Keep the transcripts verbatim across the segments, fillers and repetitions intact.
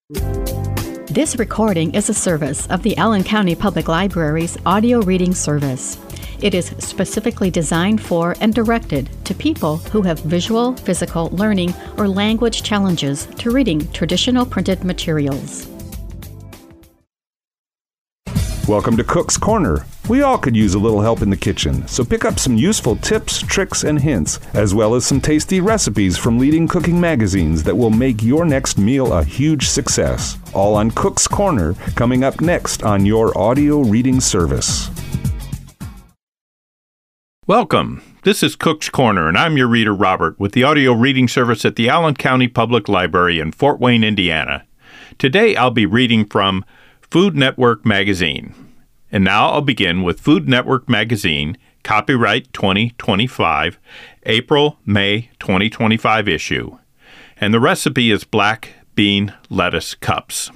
This recording is a service of the Allen County Public Library's audio reading service. It is specifically designed for and directed to people who have visual, physical, learning, or language challenges to reading traditional printed materials. Welcome to Cook's Corner. We all could use a little help in the kitchen, so pick up some useful tips, tricks, and hints, as well as some tasty recipes from leading cooking magazines that will make your next meal a huge success. All on Cook's Corner, coming up next on your audio reading service. Welcome. This is Cook's Corner, and I'm your reader, Robert, with the audio reading service at the Allen County Public Library in Fort Wayne, Indiana. Today I'll be reading from Food Network Magazine. And now I'll begin with Food Network Magazine, copyright twenty twenty-five, April-May twenty twenty-five issue. And the recipe is black bean lettuce cups.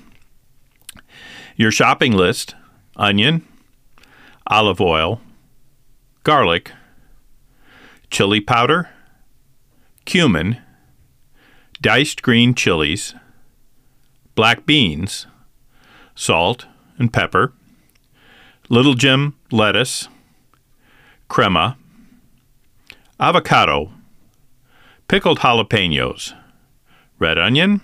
Your shopping list: onion, olive oil, garlic, chili powder, cumin, diced green chilies, black beans, salt and pepper, Little Jim lettuce, crema, avocado, pickled jalapenos, red onion,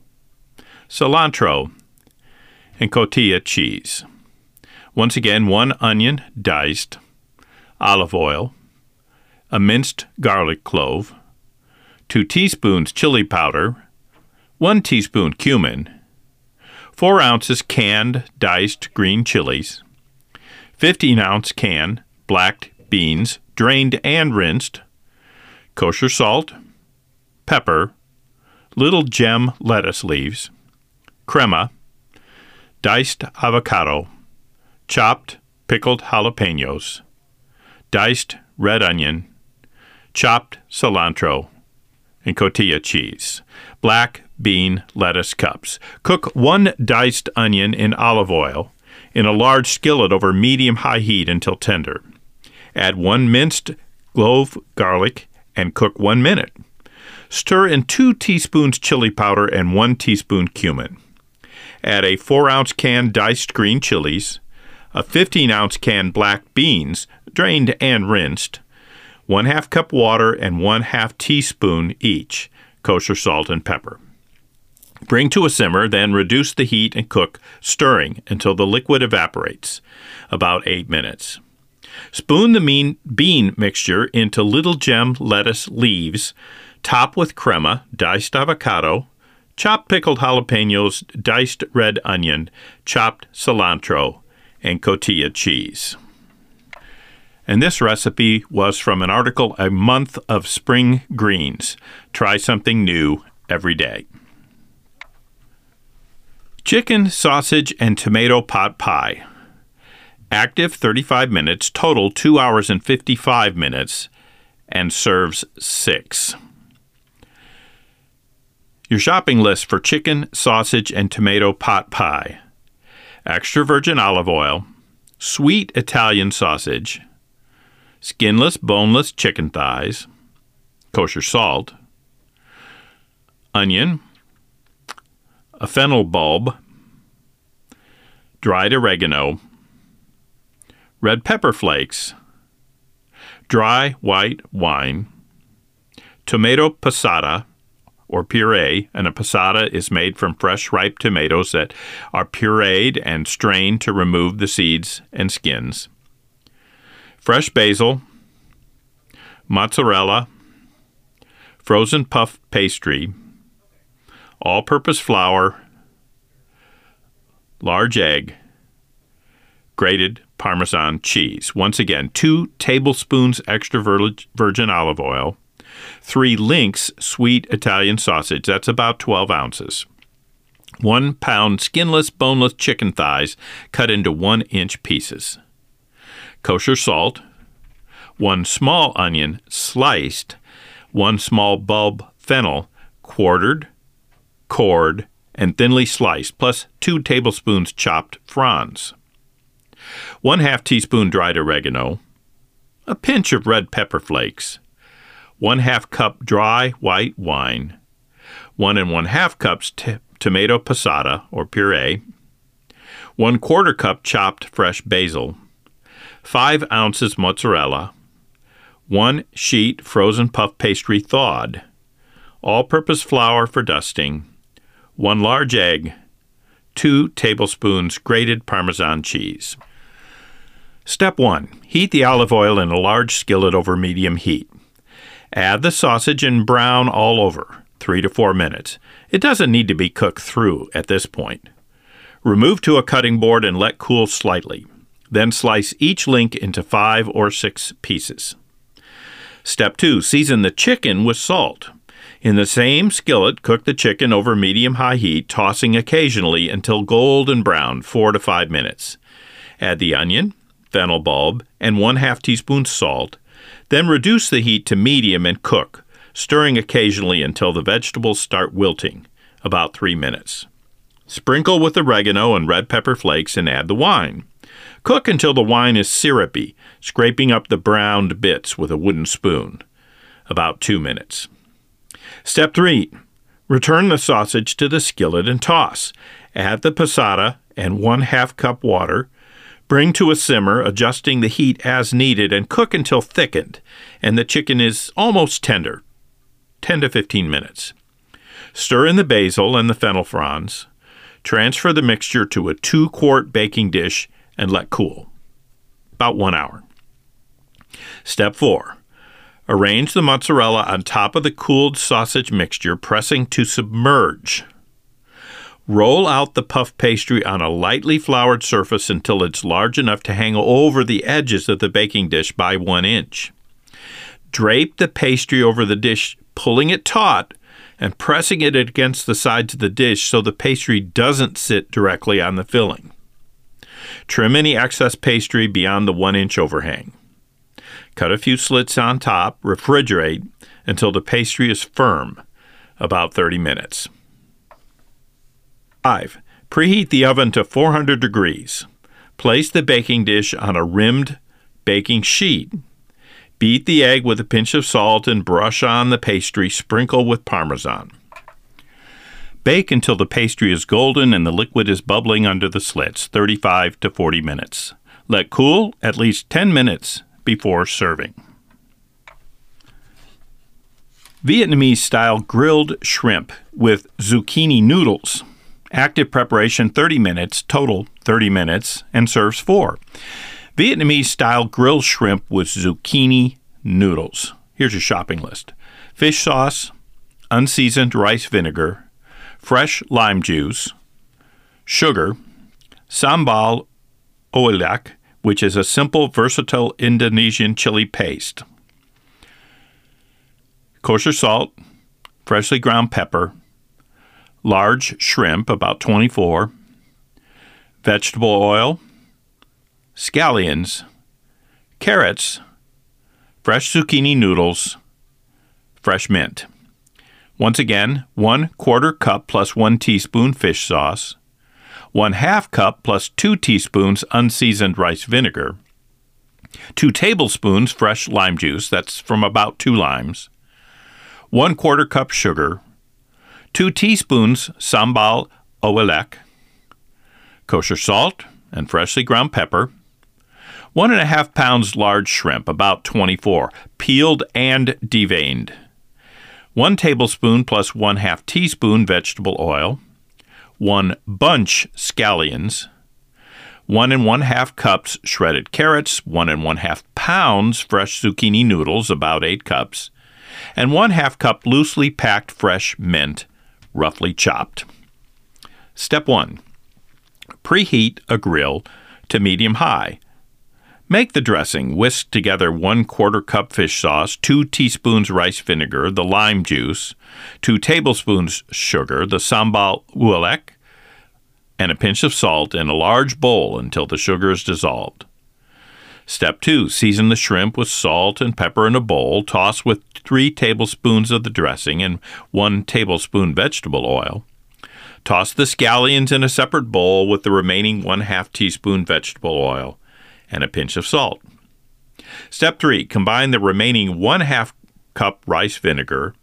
cilantro, and cotija cheese. Once again, one onion diced, olive oil, a minced garlic clove, two teaspoons chili powder, one teaspoon cumin, four ounces canned diced green chilies, fifteen ounce can black beans, drained and rinsed, kosher salt, pepper, little gem lettuce leaves, crema, diced avocado, chopped pickled jalapenos, diced red onion, chopped cilantro, and cotija cheese. Black bean lettuce cups. Cook one diced onion in olive oil in a large skillet over medium-high heat until tender. Add one minced clove garlic and cook one minute. Stir in two teaspoons chili powder and one teaspoon cumin. Add a four ounce can diced green chilies, a fifteen ounce can black beans, drained and rinsed, one half cup water and one half teaspoon each, kosher salt and pepper. Bring to a simmer, then reduce the heat and cook, stirring until the liquid evaporates, about eight minutes. Spoon the mean bean mixture into Little Gem lettuce leaves, top with crema, diced avocado, chopped pickled jalapenos, diced red onion, chopped cilantro, and cotija cheese. And this recipe was from an article, A Month of Spring Greens. Try something new every day. Chicken, sausage, and tomato pot pie. Active thirty-five minutes, total two hours and fifty-five minutes, and serves six. Your shopping list for chicken, sausage, and tomato pot pie. Extra virgin olive oil, sweet Italian sausage, skinless, boneless chicken thighs, kosher salt, onion, a fennel bulb, dried oregano, red pepper flakes, dry white wine, tomato passata or puree, and a passata is made from fresh ripe tomatoes that are pureed and strained to remove the seeds and skins, fresh basil, mozzarella, frozen puff pastry, all-purpose flour, large egg, grated Parmesan cheese. Once again, two tablespoons extra virgin olive oil, three links sweet Italian sausage, that's about twelve ounces, one pound skinless, boneless chicken thighs cut into one-inch pieces, kosher salt, one small onion sliced, one small bulb fennel quartered, cored, and thinly sliced, plus two tablespoons chopped fronds, one half teaspoon dried oregano, a pinch of red pepper flakes, one half cup dry white wine, one and one half cups t- tomato passata or puree, one quarter cup chopped fresh basil, five ounces mozzarella, one sheet frozen puff pastry thawed, all-purpose flour for dusting, one large egg, two tablespoons grated Parmesan cheese. Step one. Heat the olive oil in a large skillet over medium heat. Add the sausage and brown all over, three to four minutes. It doesn't need to be cooked through at this point. Remove to a cutting board and let cool slightly. Then slice each link into five or six pieces. Step two. Season the chicken with salt. In the same skillet, cook the chicken over medium-high heat, tossing occasionally until golden brown, four to five minutes. Add the onion, fennel bulb, and one half teaspoon salt. Then reduce the heat to medium and cook, stirring occasionally until the vegetables start wilting, about three minutes. Sprinkle with oregano and red pepper flakes and add the wine. Cook until the wine is syrupy, scraping up the browned bits with a wooden spoon, about two minutes. Step three. Return the sausage to the skillet and toss. Add the passata and one half cup water. Bring to a simmer, adjusting the heat as needed, and cook until thickened and the chicken is almost tender, ten to fifteen minutes. Stir in the basil and the fennel fronds. Transfer the mixture to a two-quart baking dish and let cool, about one hour. Step four. Arrange the mozzarella on top of the cooled sausage mixture, pressing to submerge. Roll out the puff pastry on a lightly floured surface until it's large enough to hang over the edges of the baking dish by one inch. Drape the pastry over the dish, pulling it taut and pressing it against the sides of the dish so the pastry doesn't sit directly on the filling. Trim any excess pastry beyond the one inch overhang. Cut a few slits on top, refrigerate until the pastry is firm, about thirty minutes. five. Preheat the oven to four hundred degrees. Place the baking dish on a rimmed baking sheet. Beat the egg with a pinch of salt and brush on the pastry, sprinkle with Parmesan. Bake until the pastry is golden and the liquid is bubbling under the slits, thirty-five to forty minutes. Let cool at least ten minutes before serving. Vietnamese-style grilled shrimp with zucchini noodles. Active preparation thirty minutes, total thirty minutes, and serves four. Vietnamese-style grilled shrimp with zucchini noodles. Here's your shopping list. Fish sauce, unseasoned rice vinegar, fresh lime juice, sugar, sambal oelek, which is a simple, versatile Indonesian chili paste, kosher salt, freshly ground pepper, large shrimp, about twenty-four, vegetable oil, scallions, carrots, fresh zucchini noodles, fresh mint. Once again, one quarter cup plus one teaspoon fish sauce, one half cup plus two teaspoons unseasoned rice vinegar, two tablespoons fresh lime juice, that's from about two limes, one quarter cup sugar, two teaspoons sambal oelek, kosher salt and freshly ground pepper, one and a half pounds large shrimp, about twenty-four, peeled and deveined, one tablespoon plus one half teaspoon vegetable oil, one bunch scallions, one and one half cups shredded carrots, one and one half pounds fresh zucchini noodles, about eight cups, and one half cup loosely packed fresh mint, roughly chopped. Step one. Preheat a grill to medium-high. Make the dressing. Whisk together one quarter cup fish sauce, two teaspoons rice vinegar, the lime juice, two tablespoons sugar, the sambal oelek, and a pinch of salt in a large bowl until the sugar is dissolved. Step two. Season the shrimp with salt and pepper in a bowl. Toss with three tablespoons of the dressing and one tablespoon vegetable oil. Toss the scallions in a separate bowl with the remaining one half teaspoon vegetable oil and a pinch of salt. Step three. Combine the remaining one half cup rice vinegar,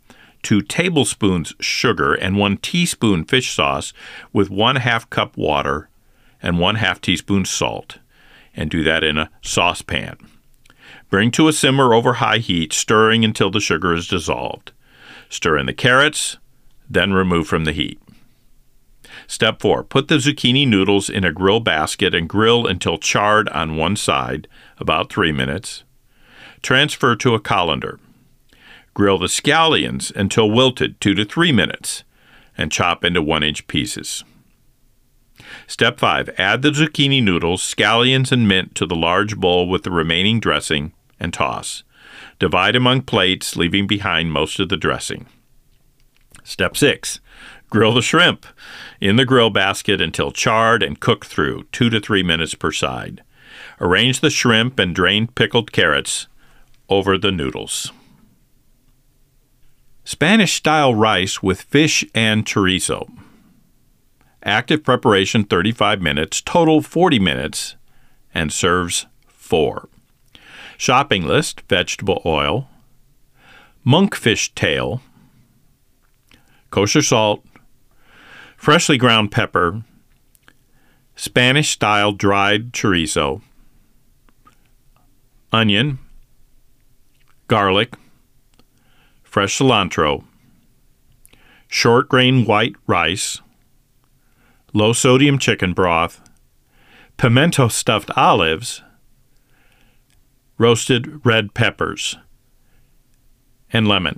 two tablespoons sugar and one teaspoon fish sauce with one half cup water and one half teaspoon salt, and do that in a saucepan. Bring to a simmer over high heat, stirring until the sugar is dissolved. Stir in the carrots, then remove from the heat. Step four. Put the zucchini noodles in a grill basket and grill until charred on one side, about three minutes. Transfer to a colander. Grill the scallions until wilted, two to three minutes, and chop into one-inch pieces. Step five. Add the zucchini noodles, scallions, and mint to the large bowl with the remaining dressing and toss. Divide among plates, leaving behind most of the dressing. Step six. Grill the shrimp in the grill basket until charred and cook through, two to three minutes per side. Arrange the shrimp and drained pickled carrots over the noodles. Spanish-style rice with fish and chorizo. Active preparation thirty-five minutes, total forty minutes, and serves four. Shopping list: vegetable oil, monkfish tail, kosher salt, freshly ground pepper, Spanish-style dried chorizo, onion, garlic, fresh cilantro, short-grain white rice, low-sodium chicken broth, pimento stuffed olives, roasted red peppers, and lemon.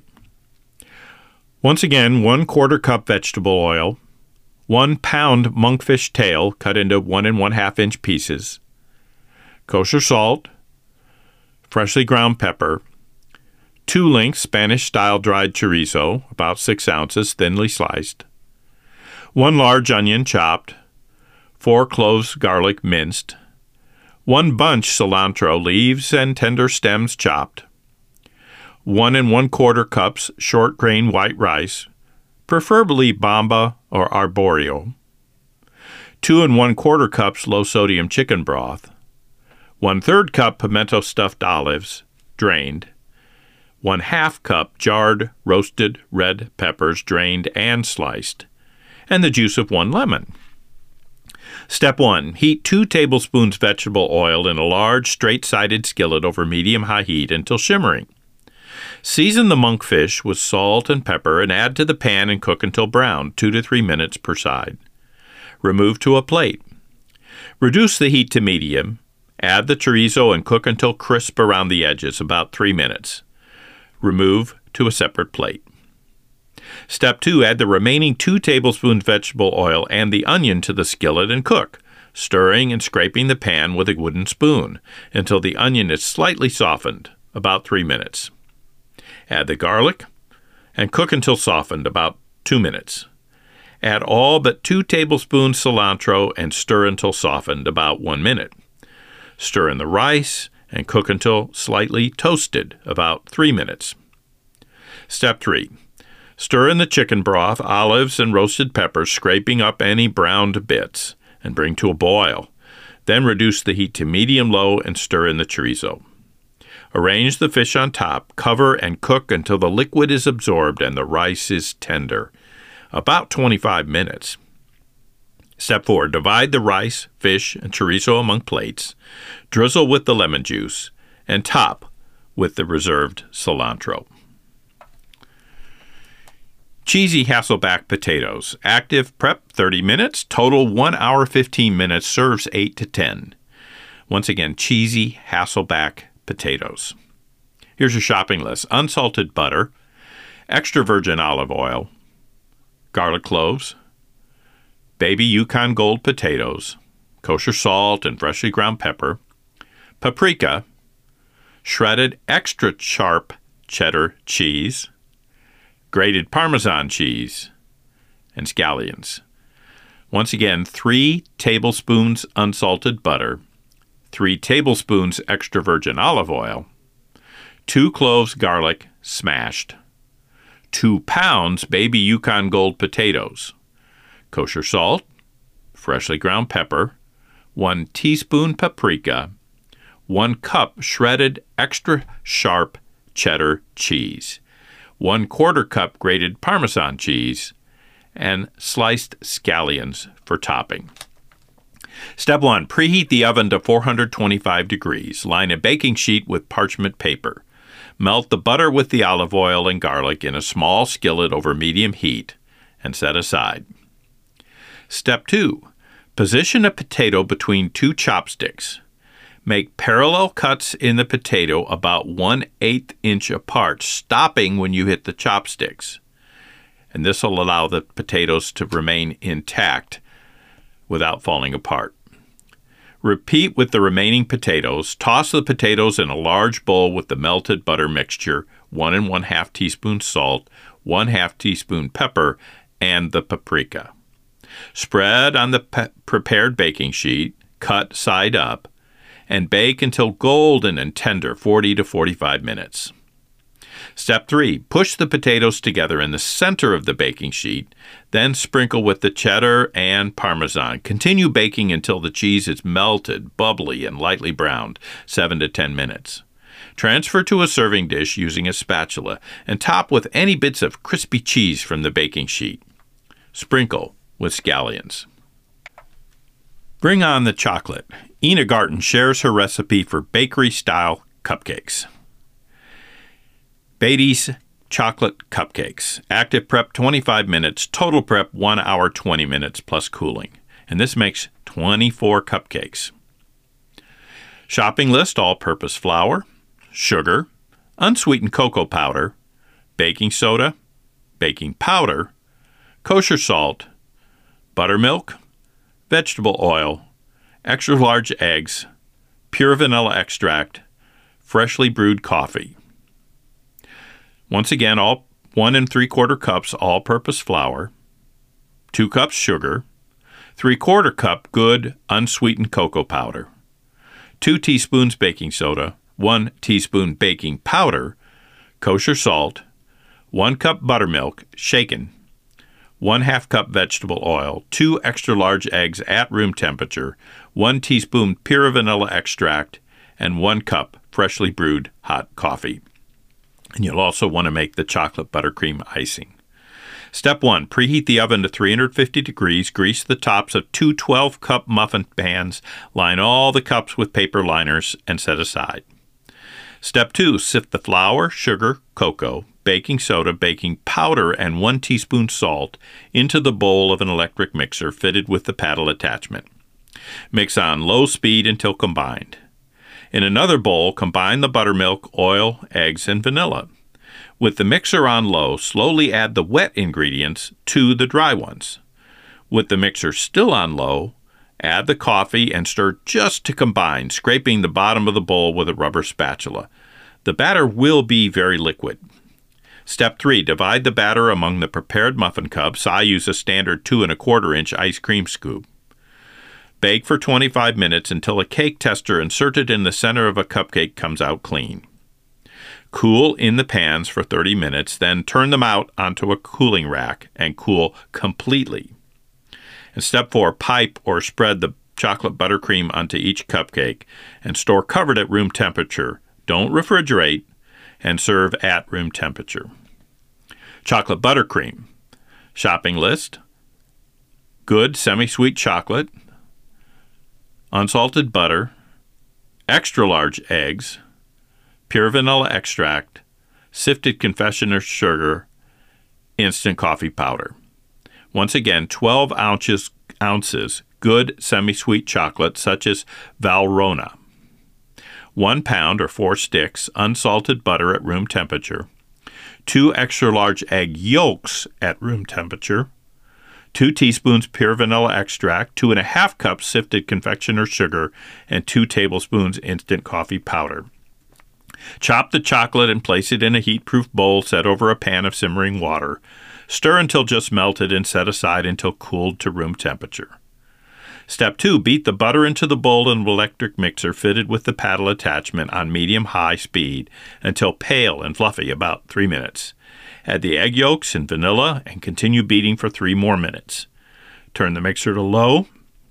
Once again, one quarter cup vegetable oil, one pound monkfish tail cut into one and one half inch pieces, kosher salt, freshly ground pepper, two lengths Spanish-style dried chorizo, about six ounces, thinly sliced, one large onion chopped, four cloves garlic minced, one bunch cilantro leaves and tender stems chopped, one and one quarter cups short grain white rice, preferably Bamba or Arborio, two and one quarter cups low-sodium chicken broth, one third cup pimento stuffed olives, drained, one half cup jarred roasted red peppers, drained and sliced, and the juice of one lemon. Step one. Heat two tablespoons vegetable oil in a large straight-sided skillet over medium-high heat until shimmering. Season the monkfish with salt and pepper and add to the pan and cook until brown, two to three minutes per side. Remove to a plate. Reduce the heat to medium. Add the chorizo and cook until crisp around the edges, about three minutes. Remove to a separate plate. Step two. Add the remaining two tablespoons vegetable oil and the onion to the skillet and cook, stirring and scraping the pan with a wooden spoon until the onion is slightly softened, about three minutes. Add the garlic and cook until softened, about two minutes. Add all but two tablespoons cilantro and stir until softened, about one minute. Stir in the rice and cook until slightly toasted, about three minutes. Step three. Stir in the chicken broth, olives, and roasted peppers, scraping up any browned bits, and bring to a boil. Then reduce the heat to medium-low and stir in the chorizo. Arrange the fish on top, cover, and cook until the liquid is absorbed and the rice is tender, about twenty-five minutes. Step four. Divide the rice, fish, and chorizo among plates, drizzle with the lemon juice, and top with the reserved cilantro. Cheesy Hasselback potatoes. Active prep thirty minutes, total one hour fifteen minutes, serves eight to ten. Once again, cheesy Hasselback potatoes. Here's your shopping list. Unsalted butter, extra virgin olive oil, garlic cloves, baby Yukon Gold potatoes, kosher salt and freshly ground pepper, paprika, shredded extra sharp cheddar cheese, grated Parmesan cheese, and scallions. Once again, three tablespoons unsalted butter, three tablespoons extra virgin olive oil, two cloves garlic smashed, two pounds baby Yukon Gold potatoes, kosher salt, freshly ground pepper, one teaspoon paprika, one cup shredded extra sharp cheddar cheese, one quarter cup grated Parmesan cheese, and sliced scallions for topping. Step one, preheat the oven to four hundred twenty-five degrees. Line a baking sheet with parchment paper. Melt the butter with the olive oil and garlic in a small skillet over medium heat and set aside. Step two, position a potato between two chopsticks. Make parallel cuts in the potato about one eighth inch apart, stopping when you hit the chopsticks. And this will allow the potatoes to remain intact without falling apart. Repeat with the remaining potatoes. Toss the potatoes in a large bowl with the melted butter mixture, one and one half teaspoon salt, one half teaspoon pepper, and the paprika. Spread on the pe- prepared baking sheet, cut side up, and bake until golden and tender, forty to forty-five minutes. Step three, push the potatoes together in the center of the baking sheet, then sprinkle with the cheddar and Parmesan. Continue baking until the cheese is melted, bubbly, and lightly browned, seven to ten minutes. Transfer to a serving dish using a spatula and top with any bits of crispy cheese from the baking sheet. Sprinkle with scallions. Bring on the chocolate. Ina Garten shares her recipe for bakery-style cupcakes. Beatty's Chocolate Cupcakes. Active prep twenty-five minutes, total prep one hour twenty minutes plus cooling. And this makes twenty-four cupcakes. Shopping list: all-purpose flour, sugar, unsweetened cocoa powder, baking soda, baking powder, kosher salt, buttermilk, vegetable oil, extra large eggs, pure vanilla extract, freshly brewed coffee. Once again, all one and three quarter cups all-purpose flour, two cups sugar, three quarter cup good unsweetened cocoa powder, two teaspoons baking soda, one teaspoon baking powder, kosher salt, one cup buttermilk shaken, one half cup vegetable oil, two extra large eggs at room temperature, one teaspoon pure vanilla extract, and one cup freshly brewed hot coffee. And you'll also want to make the chocolate buttercream icing. Step one, preheat the oven to three hundred fifty degrees. Grease the tops of two twelve-cup muffin pans. Line all the cups with paper liners and set aside. Step two, sift the flour, sugar, cocoa, baking soda, baking powder, and one teaspoon salt into the bowl of an electric mixer fitted with the paddle attachment. Mix on low speed until combined. In another bowl, combine the buttermilk, oil, eggs, and vanilla. With the mixer on low, slowly add the wet ingredients to the dry ones. With the mixer still on low, add the coffee and stir just to combine, scraping the bottom of the bowl with a rubber spatula. The batter will be very liquid. Step three, divide the batter among the prepared muffin cups. I use a standard two and a quarter inch ice cream scoop. Bake for twenty-five minutes until a cake tester inserted in the center of a cupcake comes out clean. Cool in the pans for thirty minutes, then turn them out onto a cooling rack and cool completely. And step four, pipe or spread the chocolate buttercream onto each cupcake and store covered at room temperature. Don't refrigerate, and serve at room temperature. Chocolate buttercream. Shopping list: good semi-sweet chocolate, unsalted butter, extra large eggs, pure vanilla extract, sifted confectioner's sugar, instant coffee powder. Once again, twelve ounces, ounces good semi-sweet chocolate such as Valrhona. One pound or four sticks unsalted butter at room temperature, two extra large egg yolks at room temperature, two teaspoons pure vanilla extract, two and a half cups sifted confectioner's sugar, and two tablespoons instant coffee powder. Chop the chocolate and place it in a heat-proof bowl set over a pan of simmering water. Stir until just melted and set aside until cooled to room temperature. Step two, beat the butter into the bowl in an electric mixer fitted with the paddle attachment on medium-high speed until pale and fluffy, about three minutes. Add the egg yolks and vanilla and continue beating for three more minutes. Turn the mixer to low.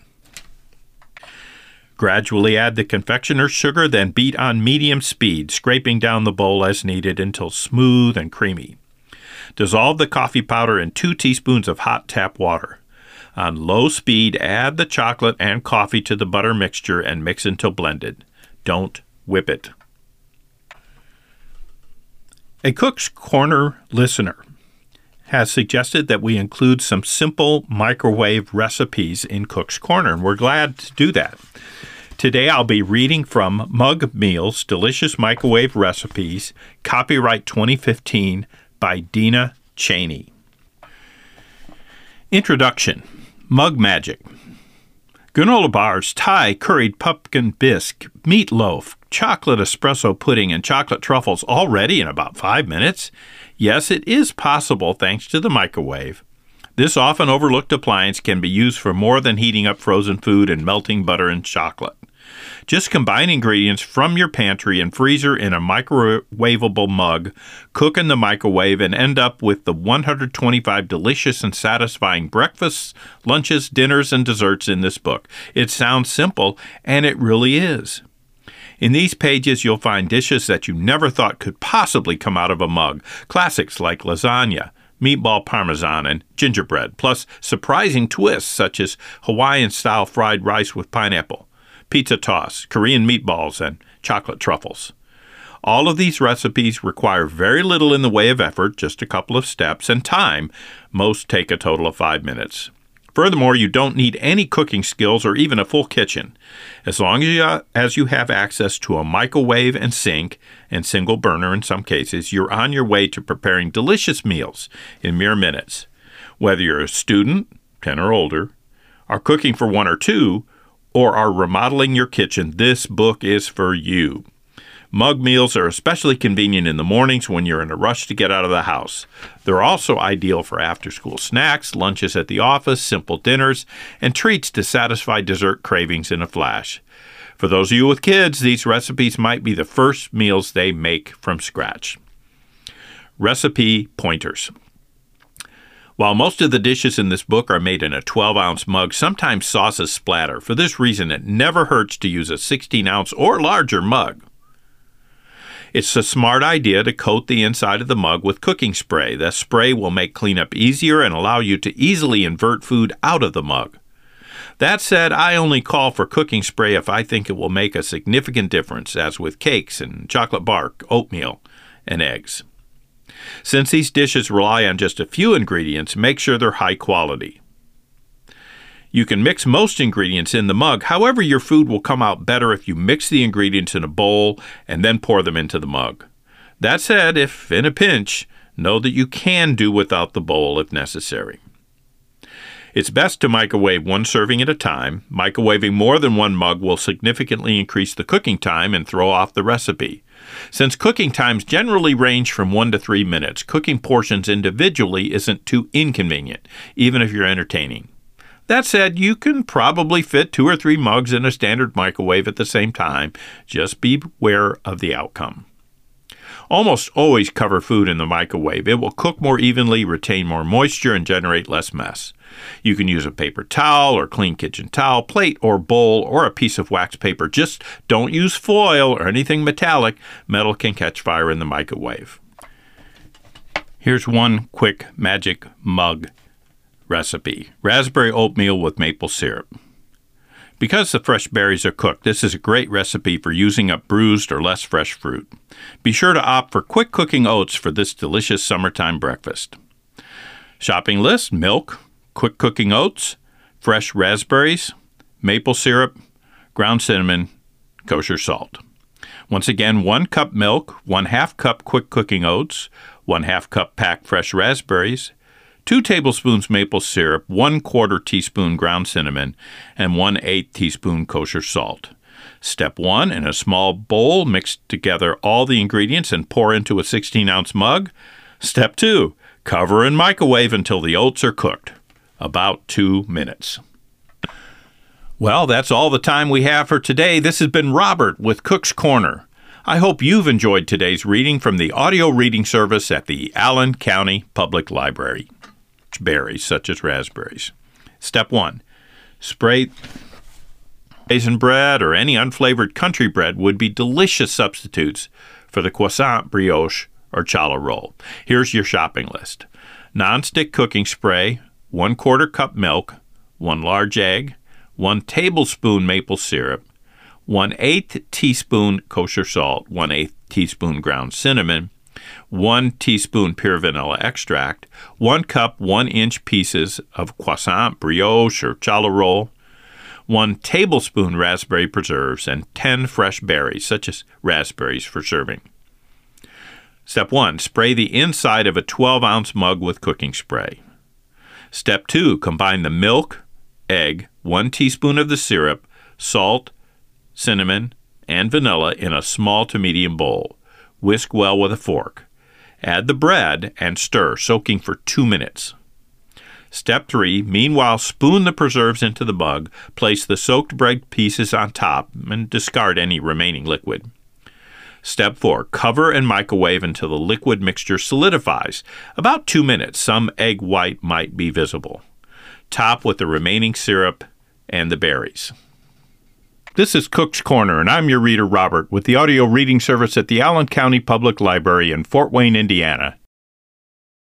Gradually add the confectioner's sugar, then beat on medium speed, scraping down the bowl as needed until smooth and creamy. Dissolve the coffee powder in two teaspoons of hot tap water. On low speed, add the chocolate and coffee to the butter mixture and mix until blended. Don't whip it. A Cook's Corner listener has suggested that we include some simple microwave recipes in Cook's Corner, and we're glad to do that. Today I'll be reading from Mug Meals, Delicious Microwave Recipes, copyright twenty fifteen by Dina Cheney. Introduction. Mug Magic. Granola bars, Thai curried pumpkin bisque, meatloaf, chocolate espresso pudding, and chocolate truffles all ready in about five minutes? Yes, it is possible thanks to the microwave. This often overlooked appliance can be used for more than heating up frozen food and melting butter and chocolate. Just combine ingredients from your pantry and freezer in a microwavable mug, cook in the microwave, and end up with the one hundred twenty-five delicious and satisfying breakfasts, lunches, dinners, and desserts in this book. It sounds simple, and it really is. In these pages, you'll find dishes that you never thought could possibly come out of a mug. Classics like lasagna, meatball parmesan, and gingerbread, plus surprising twists such as Hawaiian-style fried rice with pineapple, pizza toss, Korean meatballs, and chocolate truffles. All of these recipes require very little in the way of effort, just a couple of steps, and time. Most take a total of five minutes. Furthermore, you don't need any cooking skills or even a full kitchen. As long as you, uh, as you have access to a microwave and sink, and single burner in some cases, you're on your way to preparing delicious meals in mere minutes. Whether you're a student, ten or older, are cooking for one or two, or are remodeling your kitchen, this book is for you. Mug meals are especially convenient in the mornings when you're in a rush to get out of the house. They're also ideal for after-school snacks, lunches at the office, simple dinners, and treats to satisfy dessert cravings in a flash. For those of you with kids, these recipes might be the first meals they make from scratch. Recipe pointers. While most of the dishes in this book are made in a twelve-ounce mug, sometimes sauces splatter. For this reason, it never hurts to use a sixteen-ounce or larger mug. It's a smart idea to coat the inside of the mug with cooking spray. The spray will make cleanup easier and allow you to easily invert food out of the mug. That said, I only call for cooking spray if I think it will make a significant difference, as with cakes and chocolate bark, oatmeal, and eggs. Since these dishes rely on just a few ingredients, make sure they're high quality. You can mix most ingredients in the mug. However, your food will come out better if you mix the ingredients in a bowl and then pour them into the mug. That said, if in a pinch, know that you can do without the bowl if necessary. It's best to microwave one serving at a time. Microwaving more than one mug will significantly increase the cooking time and throw off the recipe. Since cooking times generally range from one to three minutes, cooking portions individually isn't too inconvenient, even if you're entertaining. That said, you can probably fit two or three mugs in a standard microwave at the same time. Just be aware of the outcome. Almost always cover food in the microwave. It will cook more evenly, retain more moisture, and generate less mess. You can use a paper towel or clean kitchen towel, plate or bowl, or a piece of wax paper. Just don't use foil or anything metallic. Metal can catch fire in the microwave. Here's one quick magic mug recipe. Raspberry oatmeal with maple syrup. Because the fresh berries are cooked, this is a great recipe for using up bruised or less fresh fruit. Be sure to opt for quick cooking oats for this delicious summertime breakfast. Shopping list: milk, quick cooking oats, fresh raspberries, maple syrup, ground cinnamon, kosher salt. Once again, one cup milk, one half cup quick cooking oats, one half cup packed fresh raspberries, two tablespoons maple syrup, one quarter teaspoon ground cinnamon, and one eighth teaspoon kosher salt. Step one, in a small bowl, mix together all the ingredients and pour into a sixteen-ounce mug. Step two, cover and microwave until the oats are cooked. About two minutes. Well, that's all the time we have for today. This has been Robert with Cook's Corner. I hope you've enjoyed today's reading from the audio reading service at the Allen County Public Library. Berries, such as raspberries. Step one, spray raisin bread or any unflavored country bread would be delicious substitutes for the croissant, brioche, or challah roll. Here's your shopping list. Nonstick cooking spray, one quarter cup milk, one large egg, one tablespoon maple syrup, one eighth teaspoon kosher salt, one eighth teaspoon ground cinnamon, one teaspoon pure vanilla extract, one cup one inch pieces of croissant, brioche, or challah roll, one tablespoon raspberry preserves, and ten fresh berries, such as raspberries, for serving. Step one, spray the inside of a twelve ounce mug with cooking spray. Step two, combine the milk, egg, one teaspoon of the syrup, salt, cinnamon, and vanilla in a small to medium bowl. Whisk well with a fork. Add the bread and stir, soaking for two minutes. Step three, meanwhile, spoon the preserves into the mug, place the soaked bread pieces on top, and discard any remaining liquid. Step four, cover and microwave until the liquid mixture solidifies. About two minutes, some egg white might be visible. Top with the remaining syrup and the berries. This is Cook's Corner, and I'm your reader, Robert, with the audio reading service at the Allen County Public Library in Fort Wayne, Indiana.